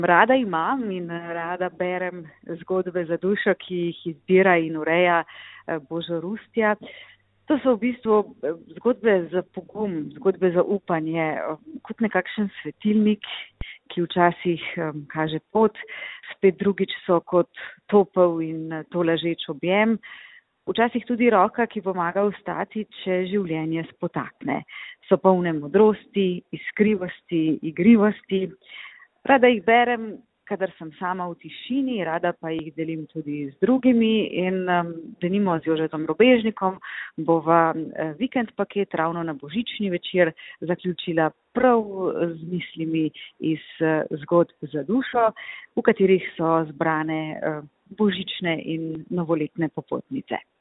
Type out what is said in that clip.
Rada imam in rada berem zgodbe za dušo, ki jih izbira in ureja Božo Rustja. To so v bistvu zgodbe za pogum, zgodbe za upanje, kot nekakšen svetilnik, ki včasih kaže pot, spet drugič so kot topel in tolažeč objem, včasih tudi roka, ki pomaga vstati, če življenje spotakne. So polne modrosti, iskrivosti, igrivosti. Rada jih berem, kadar sem sama v tišini, rada pa jih delim tudi z drugimi in denimo z Jožetom Robežnikom bova vikend paket ravno na božični večer zaključila prav z mislimi iz zgodb za dušo, v katerih so zbrane božične in novoletne popotnice.